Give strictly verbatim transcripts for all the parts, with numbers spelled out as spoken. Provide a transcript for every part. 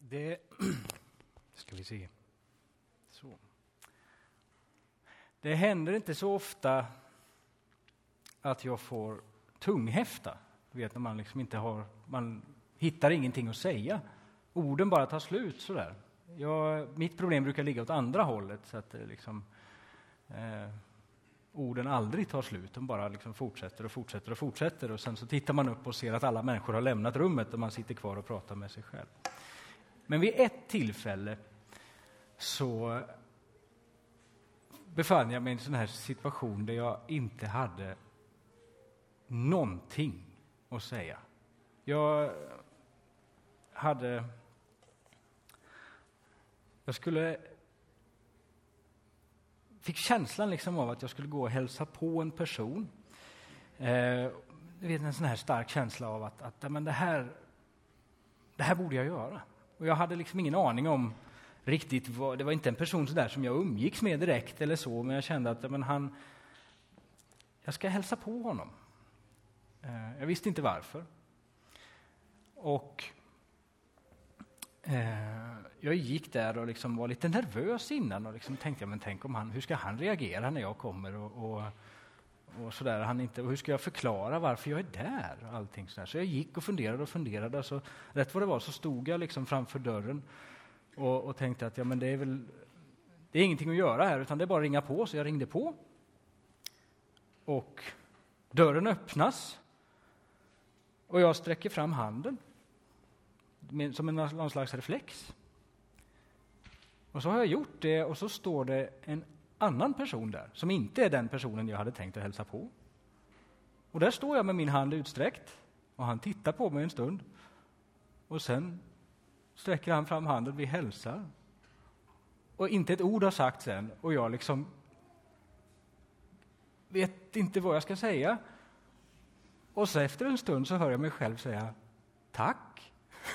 Det ska vi se. Så. Det händer inte så ofta att jag får tunghäfta. Du vet när man liksom inte har, man hittar ingenting att säga. Orden bara tar slut så där. Jag, mitt problem brukar ligga åt andra hållet så att det liksom eh, orden aldrig tar slut. De bara liksom fortsätter och fortsätter och fortsätter och sen så tittar man upp och ser att alla människor har lämnat rummet och man sitter kvar och pratar med sig själv. Men vid ett tillfälle så befann jag mig i en sån här situation där jag inte hade någonting att säga. Jag hade... Jag skulle... fick känslan liksom av att jag skulle gå och hälsa på en person. Eh, du vet, en sån här stark känsla av att, att men det, här, det här borde jag göra. Och jag hade liksom ingen aning om riktigt vad... Det var inte en person så där som jag umgicks med direkt eller så, men jag kände att men han... Jag ska hälsa på honom. Eh, jag visste inte varför. Och... Eh, jag gick där och liksom var lite nervös innan och liksom tänkte jag, men tänk om han, hur ska han reagera när jag kommer och, och, och sådär, han inte, och hur ska jag förklara varför jag är där och allting sådär. Så jag gick och funderade och funderade och så rätt vad det var så stod jag liksom framför dörren och, och tänkte att ja, men det är väl det är ingenting att göra här utan det är bara att ringa på, så jag ringde på och dörren öppnas och jag sträcker fram handen som en någon slags reflex. Och så har jag gjort det och så står det en annan person där som inte är den personen jag hade tänkt att hälsa på. Och där står jag med min hand utsträckt och han tittar på mig en stund och sen sträcker han fram handen, vi hälsar. Och inte ett ord har sagt sen och jag liksom vet inte vad jag ska säga. Och så efter en stund så hör jag mig själv säga tack.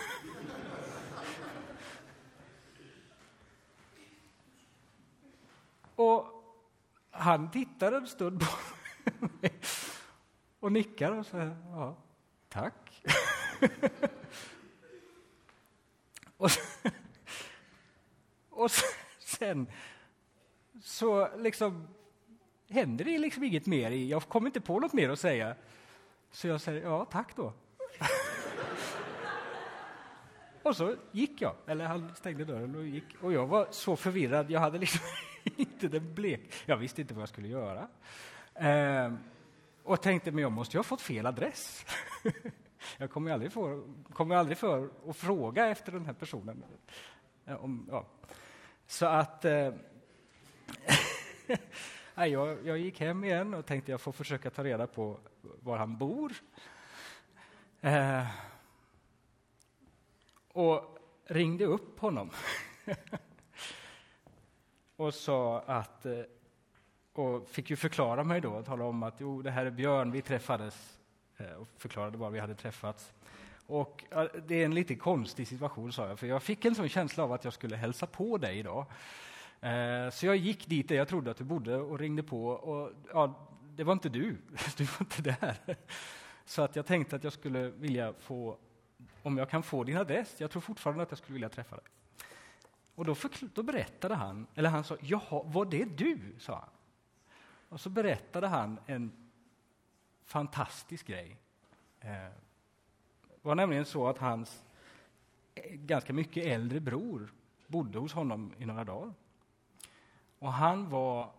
Och han tittar en stund på mig och nickar och säger ja, tack. och, och sen så liksom händer det liksom inget mer. Jag kommer inte på något mer att säga. Så jag säger ja, tack då. Och så gick jag, eller han stängde dörren och gick. Och jag var så förvirrad, jag hade liksom inte den blek. Jag visste inte vad jag skulle göra. Eh, och tänkte, men jag måste ju ha fått fel adress. jag kommer aldrig för, kommer aldrig för att fråga efter den här personen. Eh, om, ja. Så att... Eh, jag, jag gick hem igen och tänkte jag får försöka ta reda på var han bor. Eh, Och ringde upp honom och sa att och fick ju förklara mig då och tala om att jo, det här är Björn, vi träffades och förklarade var vi hade träffats. Och det är en lite konstig situation, sa jag, för jag fick en sån känsla av att jag skulle hälsa på dig idag. Så jag gick dit där jag trodde att du bodde och ringde på och ja, det var inte du, du var inte där. Så att jag tänkte att jag skulle vilja få om jag kan få din adress, jag tror fortfarande att jag skulle vilja träffa dig. Och då, förkl- då berättade han, eller han sa, jaha, var det du, sa han. Och så berättade han en fantastisk grej. Eh, det var nämligen så att hans ganska mycket äldre bror bodde hos honom i några dagar. Och han var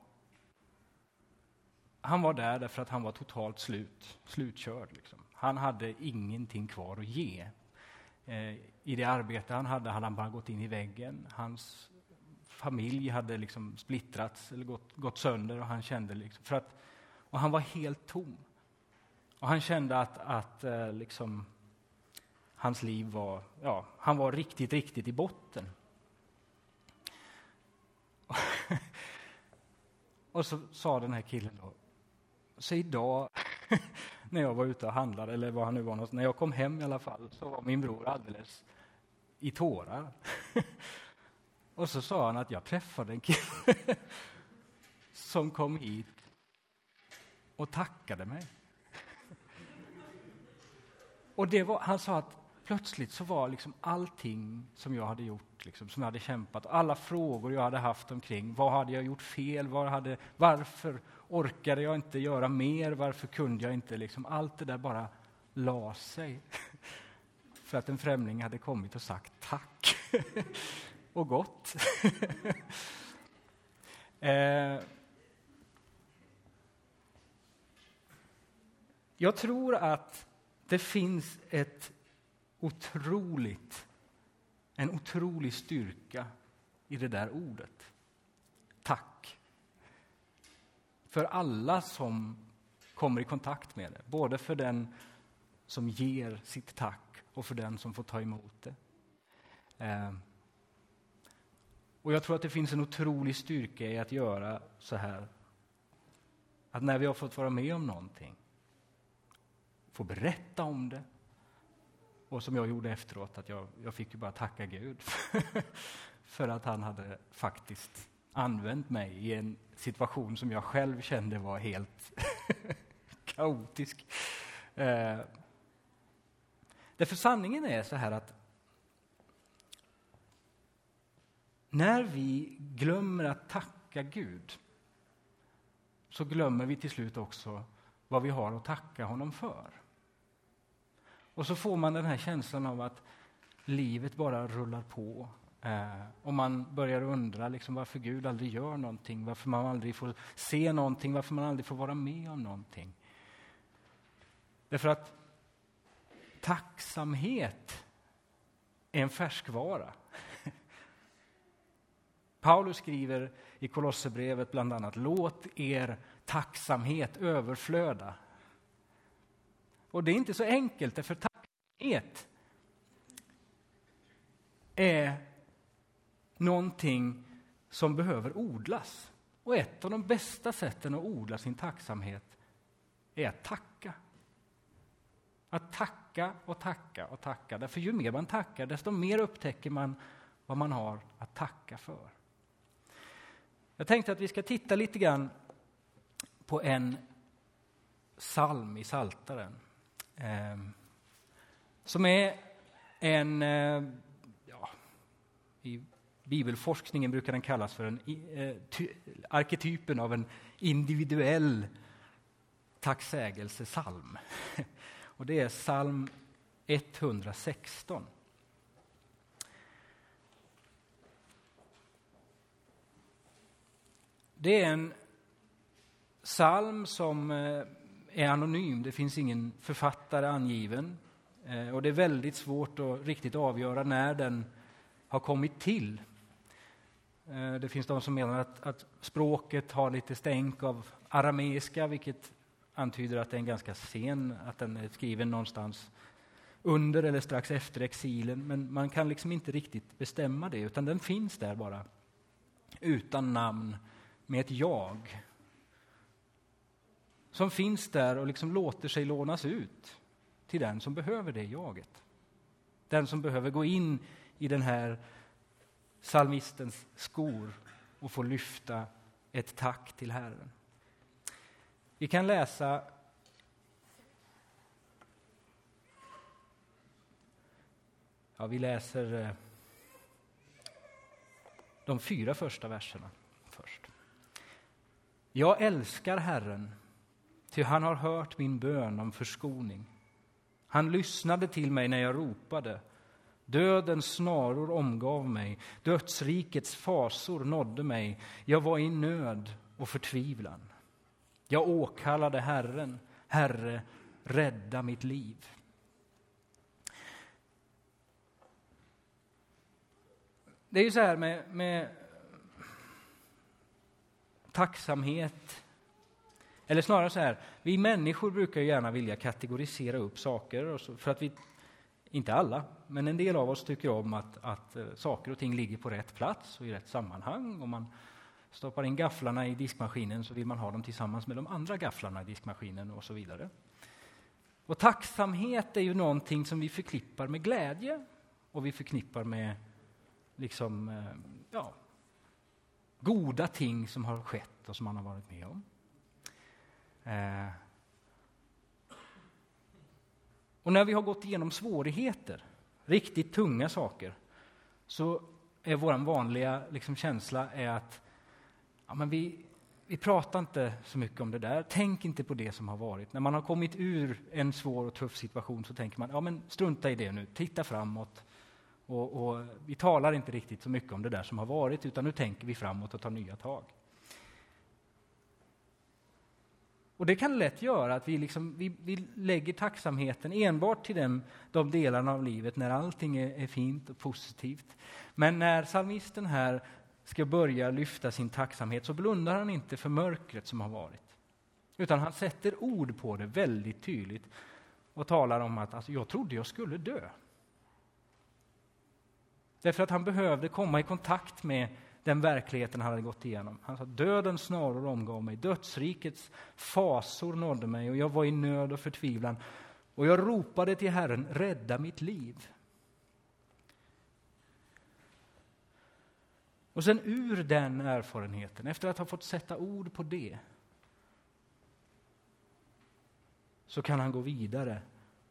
han var där därför att han var totalt slut, slutkörd. Liksom. Han hade ingenting kvar att ge. Eh, I det arbete han hade hade han bara gått in i väggen. Hans familj hade liksom splittrats eller gått, gått sönder och han kände liksom, för att, och han var helt tom. Och han kände att, att eh, liksom, hans liv var, ja, han var riktigt, riktigt i botten. Och så sa den här killen då, så idag när jag var ute och handlade, eller var han nu var någonstans, när jag kom hem i alla fall, så var min bror alldeles i tårar. Och så sa han att jag träffade en kille som kom hit och tackade mig. Och det var, han sa att plötsligt så var liksom allting som jag hade gjort, liksom, som jag hade kämpat, alla frågor jag hade haft omkring, vad hade jag gjort fel, vad hade, varför orkade jag inte göra mer, varför kunde jag inte, liksom, allt det där bara la sig. För att en främling hade kommit och sagt tack och gått. eh, jag tror att det finns ett otroligt, en otrolig styrka i det där ordet. Tack. För alla som kommer i kontakt med det. Både för den som ger sitt tack och för den som får ta emot det. Eh. Och jag tror att det finns en otrolig styrka i att göra så här. Att när vi har fått vara med om någonting, få berätta om det. Och som jag gjorde efteråt, att jag, jag fick ju bara tacka Gud för att han hade faktiskt använt mig i en situation som jag själv kände var helt kaotisk. Eh, därför sanningen är så här att när vi glömmer att tacka Gud så glömmer vi till slut också vad vi har att tacka honom för. Och så får man den här känslan av att livet bara rullar på. Eh, och man börjar undra liksom, varför Gud aldrig gör någonting. Varför man aldrig får se någonting. Varför man aldrig får vara med om någonting. Därför att tacksamhet är en färskvara. Paulus skriver i Kolosserbrevet bland annat: låt er tacksamhet överflöda. Och det är inte så enkelt, för tacksamhet är någonting som behöver odlas. Och ett av de bästa sätten att odla sin tacksamhet är att tacka. Att tacka och tacka och tacka. Därför ju mer man tackar, desto mer upptäcker man vad man har att tacka för. Jag tänkte att vi ska titta lite grann på en psalm i Psaltaren. Eh, som är en, eh, ja, i bibelforskningen brukar den kallas för en eh, ty, arketypen av en individuell tacksägelsesalm. Och det är psalm etthundrasexton. Det är en psalm som eh, är anonym. Det finns ingen författare angiven. Eh, och det är väldigt svårt att riktigt avgöra när den har kommit till. Eh, det finns de som menar att, att språket har lite stänk av arameiska, vilket antyder att det är en ganska sen, att den är skriven någonstans under eller strax efter exilen. Men man kan liksom inte riktigt bestämma det, utan den finns där bara utan namn med ett jag. Som finns där och liksom låter sig lånas ut till den som behöver det jaget. Den som behöver gå in i den här psalmistens skor och få lyfta ett tack till Herren. Vi kan läsa ja, vi läser de fyra första verserna först. Jag älskar Herren, ty han har hört min bön om förskoning. Han lyssnade till mig när jag ropade. Dödens snaror omgav mig, dödsrikets fasor nådde mig. Jag var i nöd och förtvivlan. Jag åkallade Herren, Herre, rädda mitt liv. Det är ju så här med, med tacksamhet. Eller snarare så här, vi människor brukar gärna vilja kategorisera upp saker. Och så, för att vi, inte alla, men en del av oss tycker om att, att uh, saker och ting ligger på rätt plats och i rätt sammanhang. Om man stoppar in gafflarna i diskmaskinen så vill man ha dem tillsammans med de andra gafflarna i diskmaskinen och så vidare. Och tacksamhet är ju någonting som vi förknippar med glädje och vi förknippar med liksom, uh, ja, goda ting som har skett och som man har varit med om. Och när vi har gått igenom svårigheter riktigt tunga saker, så är vår vanliga liksom, känsla är att ja, men vi, vi pratar inte så mycket om det där. Tänk inte på det som har varit. När man har kommit ur en svår och tuff situation så tänker man, ja men strunta i det nu, titta framåt. Och, och vi talar inte riktigt så mycket om det där som har varit, utan nu tänker vi framåt och tar nya tag. Och det kan lätt göra att vi, liksom, vi, vi lägger tacksamheten enbart till dem, de delarna av livet när allting är, är fint och positivt. Men när psalmisten här ska börja lyfta sin tacksamhet så blundar han inte för mörkret som har varit. Utan han sätter ord på det väldigt tydligt och talar om att alltså, jag trodde jag skulle dö. Därför att han behövde komma i kontakt med den verkligheten han hade gått igenom. Han sa, döden snarare omgav mig, dödsrikets fasor nådde mig och jag var i nöd och förtvivlan. Och jag ropade till Herren, rädda mitt liv. Och sen ur den erfarenheten, efter att ha fått sätta ord på det, så kan han gå vidare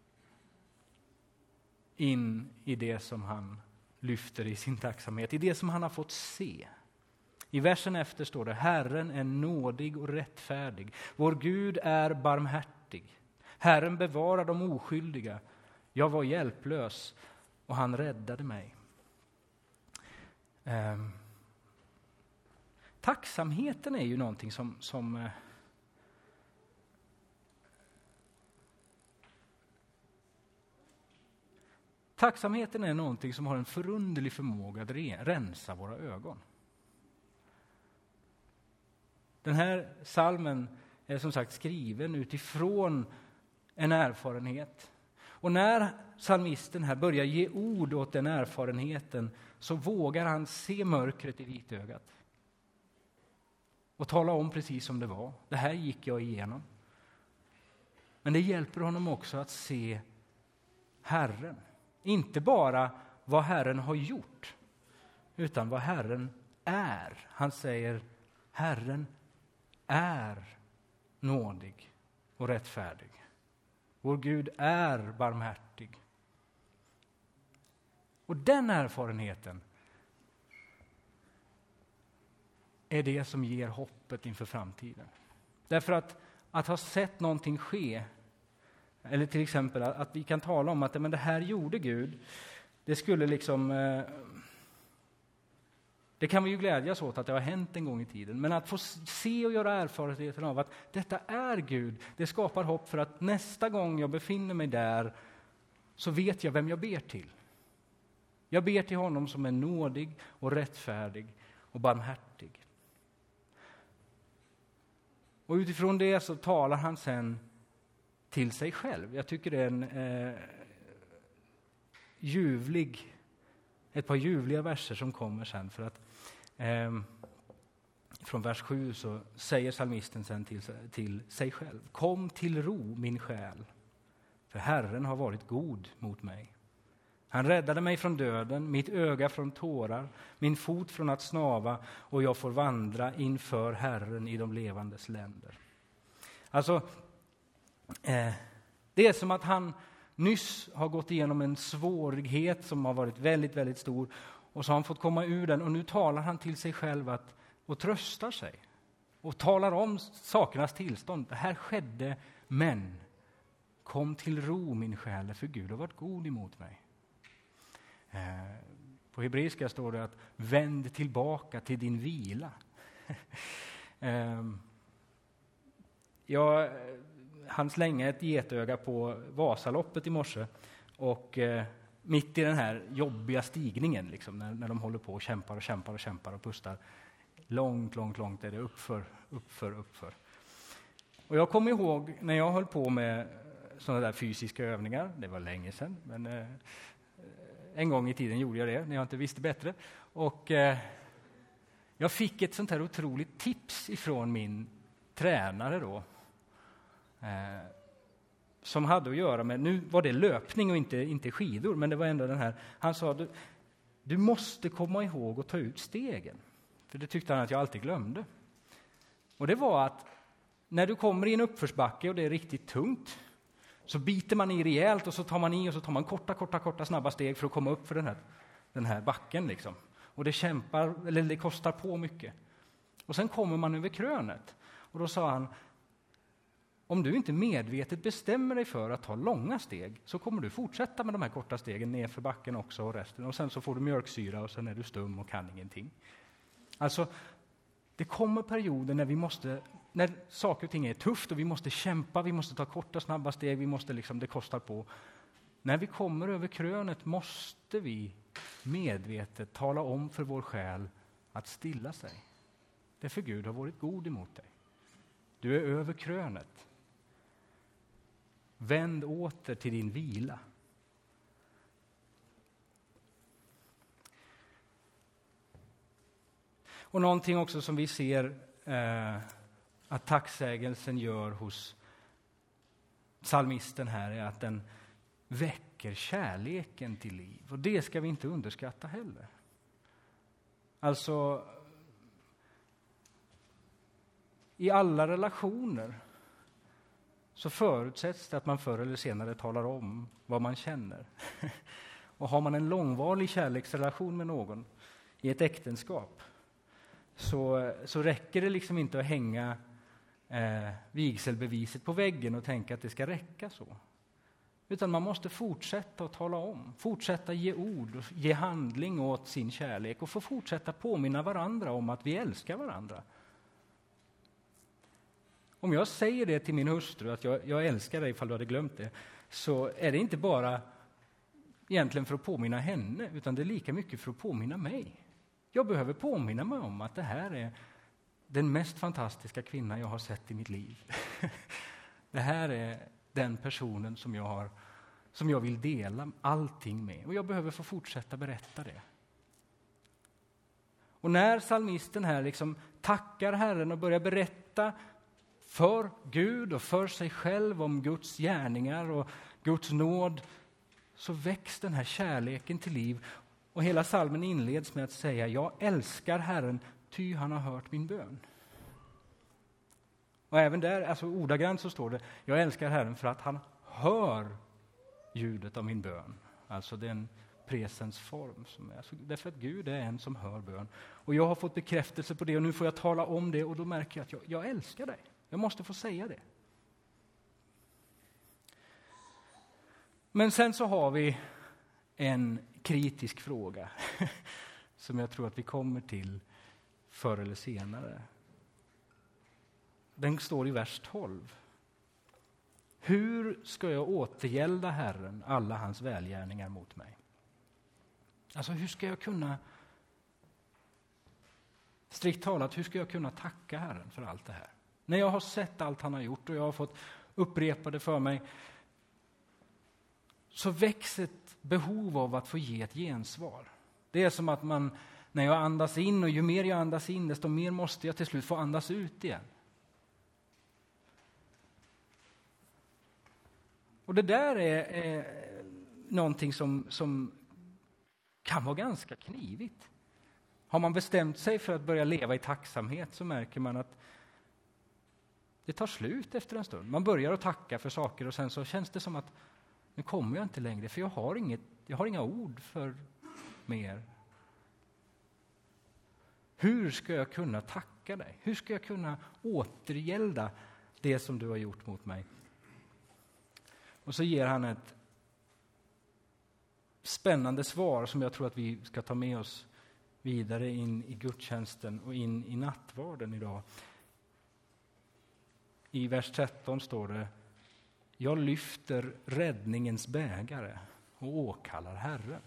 in i det som han lyfter i sin tacksamhet, i det som han har fått se. I versen efter står det, Herren är nådig och rättfärdig. Vår Gud är barmhärtig. Herren bevarar de oskyldiga. Jag var hjälplös och han räddade mig. Um, tacksamheten är ju någonting som, som uh, tacksamheten är någonting som har en förunderlig förmåga att re- rensa våra ögon. Den här psalmen är som sagt skriven utifrån en erfarenhet. Och när psalmisten här börjar ge ord åt den erfarenheten så vågar han se mörkret i vitögat. Och tala om precis som det var. Det här gick jag igenom. Men det hjälper honom också att se Herren. Inte bara vad Herren har gjort, utan vad Herren är. Han säger, Herren är nådig och rättfärdig. Vår Gud är barmhärtig. Och den erfarenheten är det som ger hoppet inför framtiden. Därför att, att ha sett någonting ske, eller till exempel att, att vi kan tala om att men det här gjorde Gud, det skulle liksom... Eh, det kan vi ju glädjas åt att det har hänt en gång i tiden. Men att få se och göra erfarenheten av att detta är Gud, det skapar hopp för att nästa gång jag befinner mig där så vet jag vem jag ber till. Jag ber till honom som är nådig och rättfärdig och barmhärtig. Och utifrån det så talar han sen till sig själv. Jag tycker det är en eh, ljuvlig, ett par ljuvliga verser som kommer sen. För att eh, från vers sju så säger psalmisten sen till, till sig själv. Kom till ro min själ, för Herren har varit god mot mig. Han räddade mig från döden, mitt öga från tårar, min fot från att snava, och jag får vandra inför Herren i de levandes länder. Alltså, eh, det är som att han nyss har gått igenom en svårighet som har varit väldigt, väldigt stor, och så har han fått komma ur den, och nu talar han till sig själv att, och tröstar sig och talar om sakernas tillstånd. Det här skedde, men kom till ro min själ, för Gud har varit god emot mig. Eh, på hebreiska står det att vänd tillbaka till din vila. eh, jag han slänga ett getöga på Vasaloppet i morse, och eh, mitt i den här jobbiga stigningen liksom, när, när de håller på och kämpar och kämpar och kämpar och pustar långt, långt, långt är det uppför, uppför, uppför. Och jag kommer ihåg när jag höll på med sådana där fysiska övningar, det var länge sedan, men eh, en gång i tiden gjorde jag det när jag inte visste bättre, och eh, jag fick ett sånt här otroligt tips ifrån min tränare då. Eh, som hade att göra med, nu var det löpning och inte, inte skidor, men det var ändå den här, han sa du, du måste komma ihåg att ta ut stegen, för det tyckte han att jag alltid glömde. Och det var att när du kommer i en uppförsbacke och det är riktigt tungt, så biter man i rejält och så tar man i och så tar man korta, korta, korta, snabba steg för att komma upp för den här, den här backen. Liksom. Och det kämpar, eller det kostar på mycket. Och sen kommer man över krönet. Och då sa han, om du inte medvetet bestämmer dig för att ta långa steg så kommer du fortsätta med de här korta stegen ner för backen också och resten. Och sen så får du mjölksyra och sen är du stum och kan ingenting. Alltså, det kommer perioder när vi måste, när saker och ting är tufft och vi måste kämpa, vi måste ta korta, snabba steg, vi måste liksom, det kostar på. När vi kommer över krönet måste vi medvetet tala om för vår själ att stilla sig. Därför Gud har varit god emot dig. Du är över krönet. Vänd åter till din vila. Och någonting också som vi ser eh, att tacksägelsen gör hos psalmisten här är att den väcker kärleken till liv. Och det ska vi inte underskatta heller. Alltså, i alla relationer så förutsätts det att man förr eller senare talar om vad man känner. Och har man en långvarig kärleksrelation med någon i ett äktenskap så, så räcker det liksom inte att hänga eh, vigselbeviset på väggen och tänka att det ska räcka så. Utan man måste fortsätta att tala om, fortsätta ge ord och ge handling åt sin kärlek och få fortsätta påminna varandra om att vi älskar varandra. Om jag säger det till min hustru, att jag, jag älskar dig ifall du hade glömt det, så är det inte bara egentligen för att påminna henne, utan det är lika mycket för att påminna mig. Jag behöver påminna mig om att det här är den mest fantastiska kvinna jag har sett i mitt liv. Det här är den personen som jag, har, som jag vill dela allting med. Och jag behöver få fortsätta berätta det. Och när psalmisten här liksom tackar Herren och börjar berätta för Gud och för sig själv om Guds gärningar och Guds nåd, så väcks den här kärleken till liv. Och hela psalmen inleds med att säga, jag älskar Herren, ty han har hört min bön. Och även där, alltså ordagrant så står det, jag älskar Herren för att han hör ljudet av min bön. Alltså den presens form. Som är. Alltså, därför att Gud är en som hör bön. Och jag har fått bekräftelse på det och nu får jag tala om det och då märker jag att jag, jag älskar dig. Jag måste få säga det. Men sen så har vi en kritisk fråga som jag tror att vi kommer till förr eller senare. Den står i vers tolv. Hur ska jag återgälda Herren alla hans välgärningar mot mig? Alltså hur ska jag kunna, strikt talat, hur ska jag kunna tacka Herren för allt det här? När jag har sett allt han har gjort och jag har fått upprepa det för mig, så växer ett behov av att få ge ett gensvar. Det är som att man, när jag andas in och ju mer jag andas in, desto mer måste jag till slut få andas ut igen. Och det där är, är någonting som, som kan vara ganska knivigt. Har man bestämt sig för att börja leva i tacksamhet så märker man att det tar slut efter en stund. Man börjar att tacka för saker och sen så känns det som att nu kommer jag inte längre för jag har, inget, jag har inga ord för mer. Hur ska jag kunna tacka dig? Hur ska jag kunna återgälda det som du har gjort mot mig? Och så ger han ett spännande svar som jag tror att vi ska ta med oss vidare in i gudstjänsten och in i nattvarden idag. I vers tretton står det: jag lyfter räddningens bägare och åkallar Herren.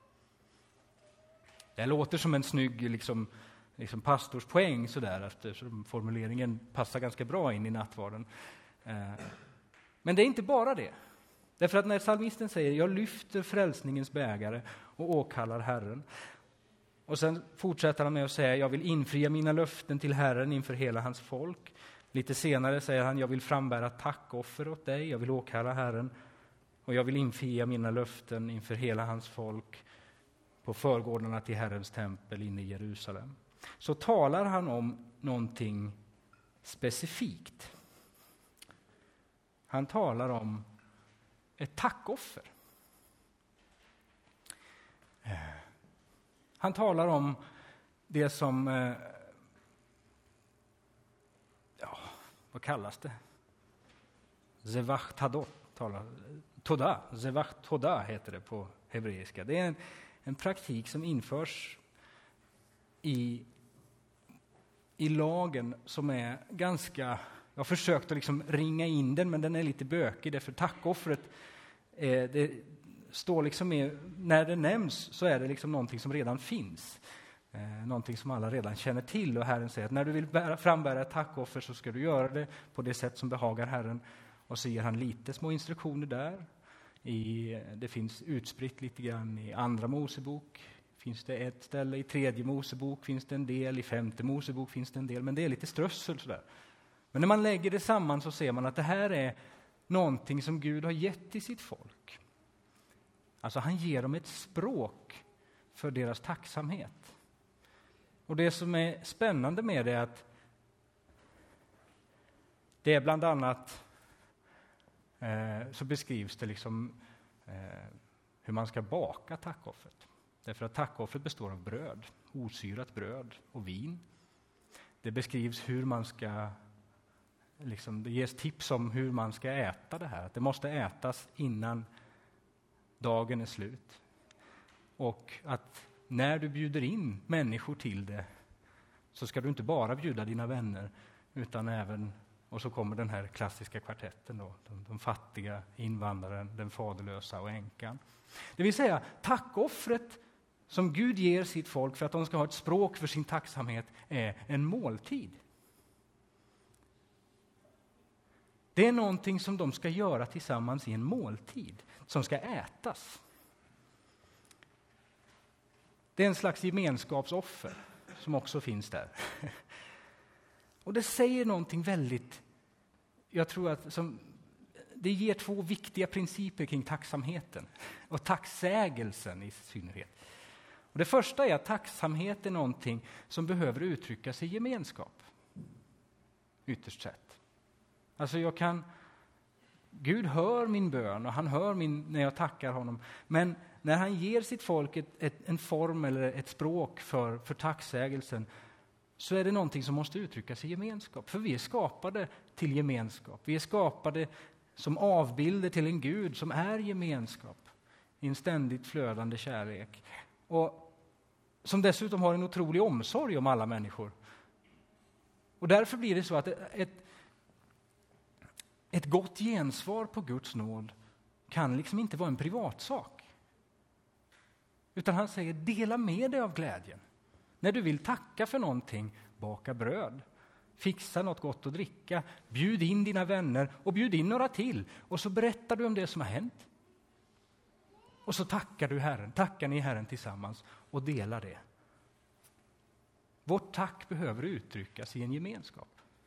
Det låter som en snygg liksom, liksom pastorspoäng sådär, eftersom formuleringen passar ganska bra in i nattvarden. Eh, men det är inte bara det. Därför att när psalmisten säger jag lyfter frälsningens bägare och åkallar Herren, och sen fortsätter han med att säga jag vill infria mina löften till Herren inför hela hans folk. Lite senare säger han jag vill frambära tackoffer åt dig, jag vill åkalla Herren och jag vill infria mina löften inför hela hans folk på förgårdarna till Herrens tempel inne i Jerusalem. Så talar han om någonting specifikt. Han talar om ett tackoffer. Han talar om det som, ja, vad kallas det? Zevach Tadot talar, Toda, Zevach Toda heter det på hebreiska. Det är en, en praktik som införs i, i lagen som är ganska, jag har försökt att liksom ringa in den, men den är lite bökig, därför tackoffret, eh, det står liksom med, när det nämns så är det liksom någonting som redan finns. Eh, någonting som alla redan känner till, och Herren säger att när du vill bära, frambära ett tackoffer så ska du göra det på det sätt som behagar Herren. Och så ger han lite små instruktioner där. I, det finns utspritt lite grann i andra Mosebok. Finns det ett ställe i tredje Mosebok, finns det en del. I femte Mosebok finns det en del, men det är lite strössel sådär. Men när man lägger det samman så ser man att det här är någonting som Gud har gett till sitt folk. Alltså han ger dem ett språk för deras tacksamhet. Och det som är spännande med det är att det är bland annat eh, så beskrivs det liksom eh, hur man ska baka tackoffret. Därför att tackoffret består av bröd, osyrat bröd och vin. Det beskrivs hur man ska, liksom, det ges tips om hur man ska äta det här. Att det måste ätas innan dagen är slut. Och att när du bjuder in människor till det så ska du inte bara bjuda dina vänner utan även, och så kommer den här klassiska kvartetten då, de, de fattiga, invandraren, den faderlösa och änkan. Det vill säga tackoffret som Gud ger sitt folk för att de ska ha ett språk för sin tacksamhet är en måltid. Det är någonting som de ska göra tillsammans i en måltid som ska ätas. Det är en slags gemenskapsoffer som också finns där. Och det säger någonting väldigt, jag tror att som, det ger två viktiga principer kring tacksamheten och tacksägelsen i synnerhet. Och det första är att tacksamhet är någonting som behöver uttryckas i gemenskap. Ytterst sett. Alltså jag kan, Gud hör min bön och han hör min, när jag tackar honom. Men när han ger sitt folk ett, ett, en form eller ett språk för, för tacksägelsen så är det någonting som måste uttryckas i gemenskap. För vi är skapade till gemenskap. Vi är skapade som avbilder till en Gud som är gemenskap i en ständigt flödande kärlek. Och som dessutom har en otrolig omsorg om alla människor. Och därför blir det så att ett, ett gott gensvar på Guds nåd kan liksom inte vara en privatsak. Utan han säger, dela med dig av glädjen. När du vill tacka för någonting, baka bröd. Fixa något gott att dricka. Bjud in dina vänner och bjud in några till. Och så berättar du om det som har hänt. Och så tackar du Herren. Tackar ni Herren tillsammans och delar det. Vårt tack behöver uttryckas i en gemenskap.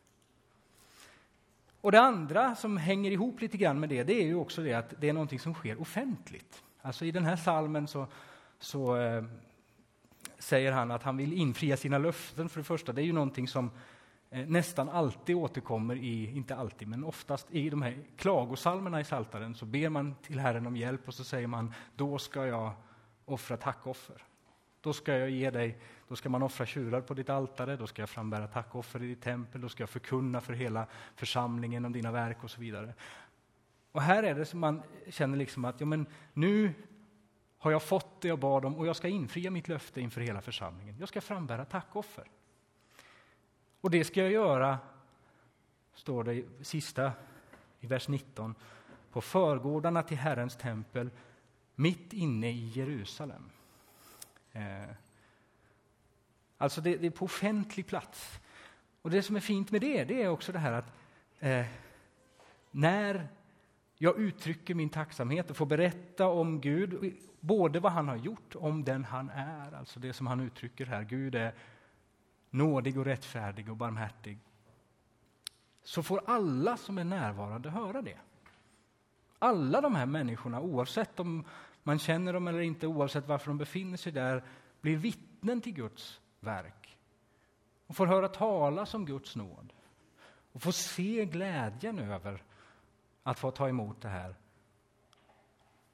Och det andra som hänger ihop lite grann med det, det är ju också det att det är någonting som sker offentligt. Alltså i den här salmen så, så eh, säger han att han vill infria sina löften för det första. Det är ju någonting som eh, nästan alltid återkommer i, inte alltid, men oftast i de här klagosalmerna i Psaltaren så ber man till Herren om hjälp och så säger man, då ska jag offra tackoffer. Då ska jag ge dig, då ska man offra tjurar på ditt altare, då ska jag frambära tackoffer i ditt tempel, då ska jag förkunna för hela församlingen om dina verk och så vidare. Och här är det som man känner liksom att ja, men nu har jag fått det jag bad om och jag ska infria mitt löfte inför hela församlingen. Jag ska frambära tackoffer. Och det ska jag göra, står det i sista i vers nitton, på förgårdarna till Herrens tempel mitt inne i Jerusalem. Eh, alltså det, det är på offentlig plats. Och det som är fint med det, det är också det här att eh, när jag uttrycker min tacksamhet och får berätta om Gud, både vad han har gjort, om den han är, alltså det som han uttrycker här, Gud är nådig och rättfärdig och barmhärtig, så får alla som är närvarande höra det. Alla de här människorna, oavsett om man känner dem eller inte, oavsett varför de befinner sig där, blir vittnen till Guds verk. Och får höra talas om Guds nåd. Och får se glädjen över att få ta emot det här.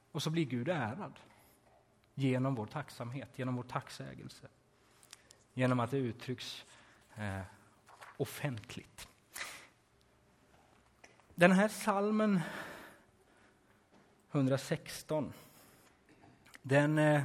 Och så blir Gud ärad genom vår tacksamhet, genom vår tacksägelse. Genom att det uttrycks eh, offentligt. Den här psalmen hundrasexton, den, eh,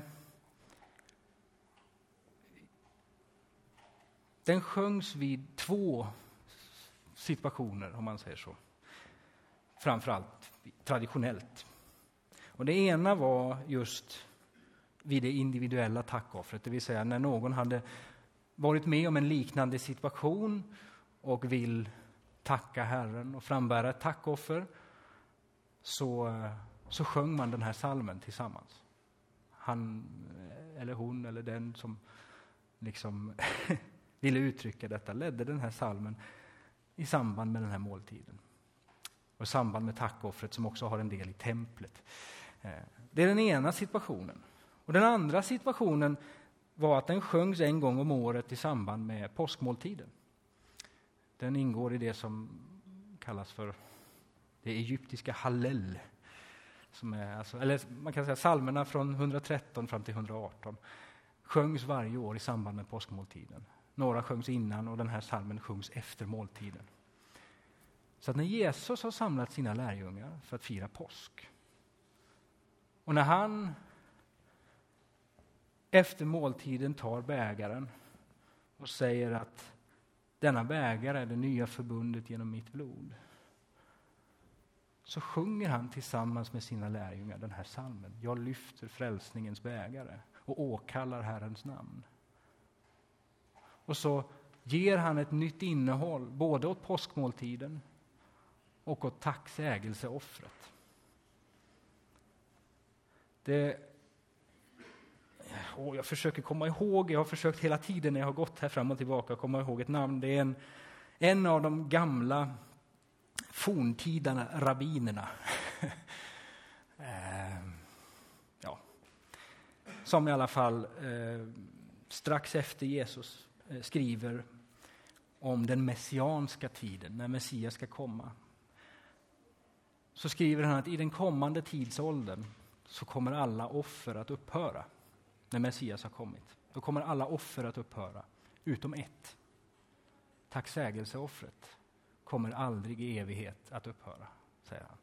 den sjöngs vid två situationer, om man säger så. Framförallt traditionellt. Och det ena var just vid det individuella tackoffret, det vill säga när någon hade varit med om en liknande situation och vill tacka Herren och frambära ett tackoffer, så, så sjöng man den här psalmen tillsammans. Han eller hon eller den som liksom ville uttrycka detta ledde den här psalmen i samband med den här måltiden. Och i samband med tackoffret som också har en del i templet. Det är den ena situationen. Och den andra situationen var att den sjöngs en gång om året i samband med påskmåltiden. Den ingår i det som kallas för det egyptiska Hallel. Som är alltså, eller man kan säga psalmerna från hundratretton fram till hundraarton sjöngs varje år i samband med påskmåltiden. Några sjöngs innan och den här psalmen sjöngs efter måltiden. Så att när Jesus har samlat sina lärjungar för att fira påsk, och när han efter måltiden tar bägaren och säger att denna bägare är det nya förbundet genom mitt blod, så sjunger han tillsammans med sina lärjungar den här psalmen. Jag lyfter frälsningens bägare och åkallar Herrens namn. Och så ger han ett nytt innehåll både åt påskmåltiden och åt tacksägelseoffret. Det, oh, jag försöker komma ihåg, jag har försökt hela tiden när jag har gått här fram och tillbaka komma ihåg ett namn. Det är en, en av de gamla forntida rabbinerna. eh, ja. Som i alla fall eh, strax efter Jesus eh, skriver om den messianska tiden, när Messias ska komma. Så skriver han att i den kommande tidsåldern så kommer alla offer att upphöra. När Messias har kommit, då kommer alla offer att upphöra, utom ett. Tacksägelseoffret kommer aldrig i evighet att upphöra, säger han.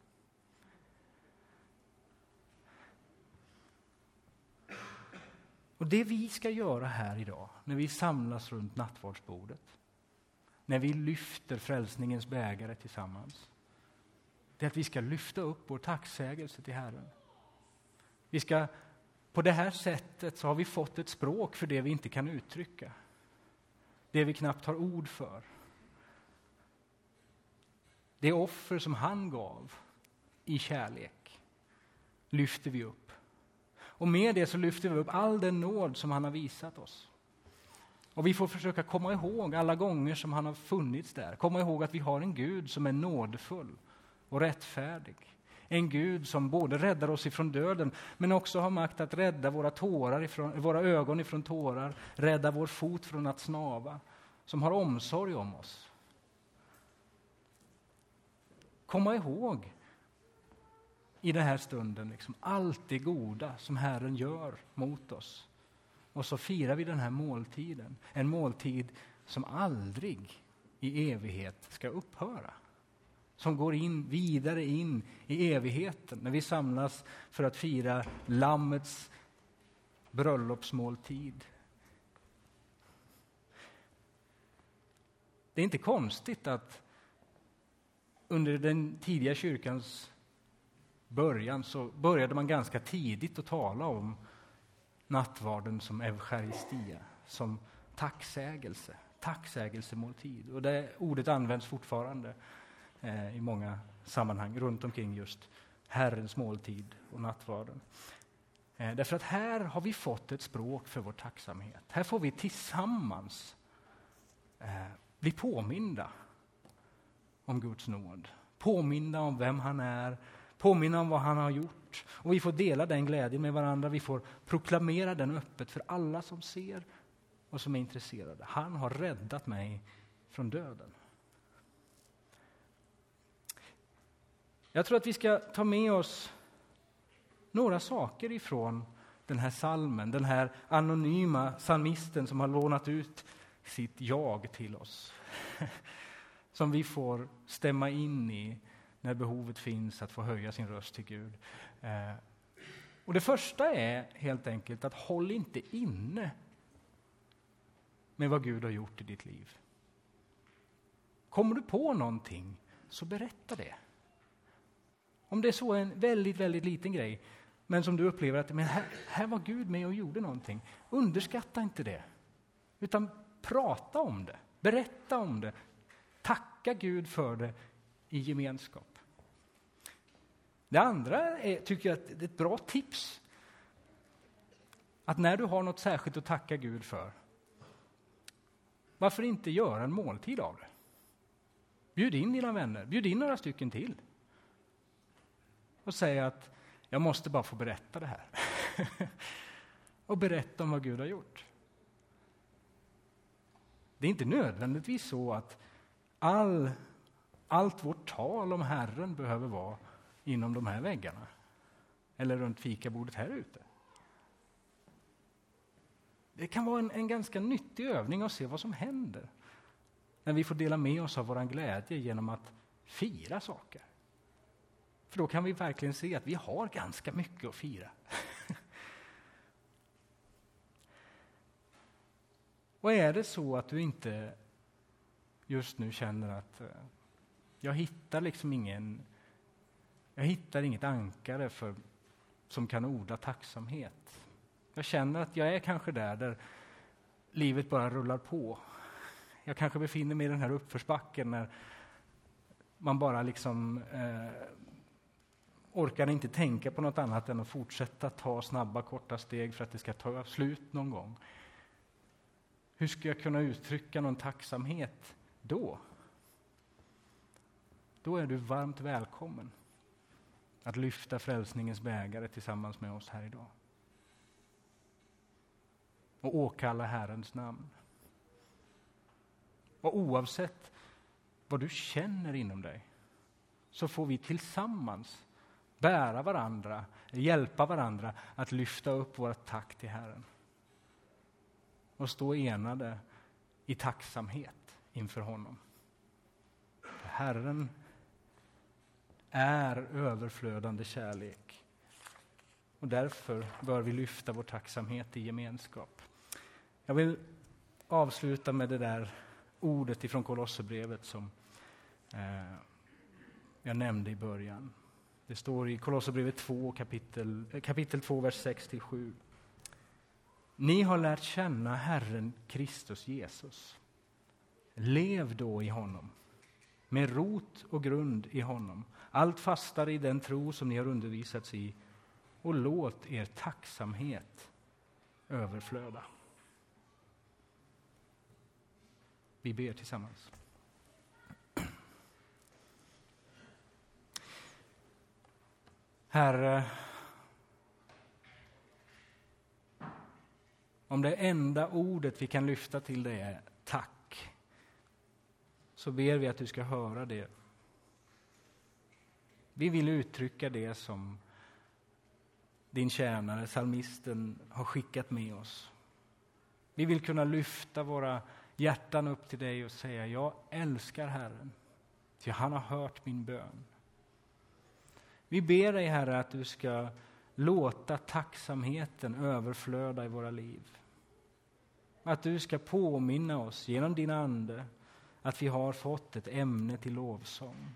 Och det vi ska göra här idag, när vi samlas runt nattvardsbordet, när vi lyfter frälsningens bägare tillsammans, det är att vi ska lyfta upp vår tacksägelse till Herren. Vi ska, på det här sättet så har vi fått ett språk för det vi inte kan uttrycka. Det vi knappt har ord för. Det offer som han gav i kärlek lyfter vi upp. Och med det så lyfter vi upp all den nåd som han har visat oss. Och vi får försöka komma ihåg alla gånger som han har funnits där. Komma ihåg att vi har en Gud som är nådfull och rättfärdig. En Gud som både räddar oss ifrån döden, men också har makt att rädda våra tårar ifrån, våra ögon ifrån tårar, rädda vår fot från att snava, som har omsorg om oss. Komma ihåg i den här stunden liksom allt det goda som Herren gör mot oss. Och så firar vi den här måltiden, en måltid som aldrig i evighet ska upphöra. Som går in vidare in i evigheten när vi samlas för att fira lammets bröllopsmåltid. Det är inte konstigt att under den tidiga kyrkans början så började man ganska tidigt att tala om nattvarden som eucharistia, som tacksägelse, tacksägelsemåltid. Och det ordet används fortfarande i många sammanhang runt omkring just Herrens måltid och nattvarden. Eh, därför att här har vi fått ett språk för vår tacksamhet. Här får vi tillsammans eh, bli påminda om Guds nåd. Påminna om vem han är, påminna om vad han har gjort. Och vi får dela den glädjen med varandra. Vi får proklamera den öppet för alla som ser och som är intresserade. Han har räddat mig från döden. Jag tror att vi ska ta med oss några saker ifrån den här salmen, den här anonyma psalmisten som har lånat ut sitt jag till oss. Som vi får stämma in i när behovet finns att få höja sin röst till Gud. Eh, och det första är helt enkelt att håll inte inne med vad Gud har gjort i ditt liv. Kommer du på någonting, så berätta det. Om det är så en väldigt, väldigt liten grej, men som du upplever att men här, här var Gud med och gjorde någonting. Underskatta inte det, utan prata om det, berätta om det, tacka Gud för det i gemenskap. Det andra är, tycker jag, att det är ett bra tips. Att när du har något särskilt att tacka Gud för, varför inte göra en måltid av det? Bjud in dina vänner, bjud in några stycken till. Och säg att jag måste bara få berätta det här. Och berätta om vad Gud har gjort. Det är inte nödvändigtvis så att all, allt vårt tal om Herren behöver vara inom de här väggarna. Eller runt fikabordet här ute. Det kan vara en, en ganska nyttig övning att se vad som händer. När vi får dela med oss av vår glädje genom att fira saker. För då kan vi verkligen se att vi har ganska mycket att fira. Och är det så att du inte just nu känner att uh, jag hittar liksom ingen, jag hittar inget ankare för, som kan odla tacksamhet. Jag känner att jag är kanske där, där livet bara rullar på. Jag kanske befinner mig i den här uppförsbacken när man bara liksom eh, orkar inte tänka på något annat än att fortsätta ta snabba, korta steg för att det ska ta slut någon gång. Hur ska jag kunna uttrycka någon tacksamhet då? Då är du varmt välkommen att lyfta frälsningens bägare tillsammans med oss här idag. Och åkalla Herrens namn. Och oavsett vad du känner inom dig, så får vi tillsammans bära varandra, hjälpa varandra att lyfta upp vårt tack till Herren. Och stå enade i tacksamhet inför honom. Herren är överflödande kärlek. Och därför bör vi lyfta vår tacksamhet i gemenskap. Jag vill avsluta med det där ordet ifrån Kolosserbrevet som eh, jag nämnde i början. Det står i Kolosserbrevet två, kapitel, kapitel två, vers sex till sju. Ni har lärt känna Herren Kristus Jesus. Lev då i honom, med rot och grund i honom. Allt fastare i den tro som ni har undervisats i, och låt er tacksamhet överflöda. Vi ber tillsammans. Herre, om det enda ordet vi kan lyfta till det är tack, så ber vi att du ska höra det. Vi vill uttrycka det som din tjänare, psalmisten, har skickat med oss. Vi vill kunna lyfta våra hjärtan upp till dig och säga: jag älskar Herren, ty han har hört min bön. Vi ber dig, Herre, att du ska låta tacksamheten överflöda i våra liv. Att du ska påminna oss genom din ande att vi har fått ett ämne till lovsång.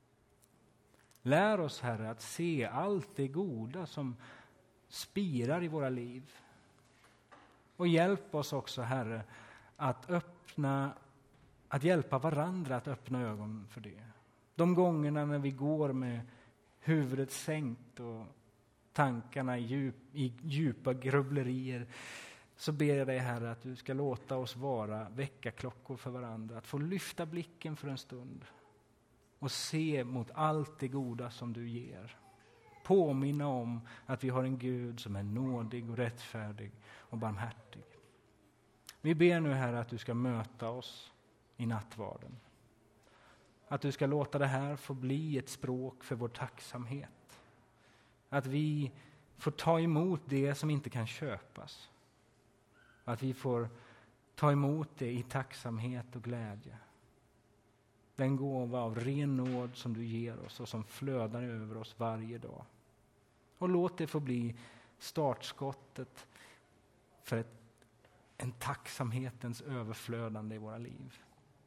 Lär oss, Herre, att se allt det goda som spirar i våra liv. Och hjälp oss också, Herre, att öppna, att hjälpa varandra att öppna ögon för det. De gångerna när vi går med huvudet sänkt och tankarna i, djup, i djupa grubblerier, så ber jag dig, Herre, att du ska låta oss vara väckarklockor för varandra. Att få lyfta blicken för en stund och se mot allt det goda som du ger. Påminna om att vi har en Gud som är nådig och rättfärdig och barmhärtig. Vi ber nu, Herre, att du ska möta oss i nattvarden. Att du ska låta det här få bli ett språk för vår tacksamhet. Att vi får ta emot det som inte kan köpas. Att vi får ta emot det i tacksamhet och glädje. Den gåva av ren nåd som du ger oss och som flödar över oss varje dag. Och låt det få bli startskottet för ett, en tacksamhetens överflödande i våra liv.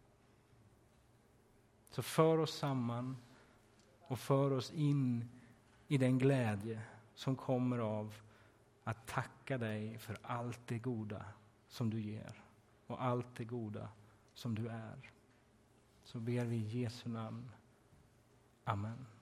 Så för oss samman och för oss in i den glädje som kommer av att tacka dig för allt det goda som du ger och allt det goda som du är. Så ber vi i Jesu namn. Amen.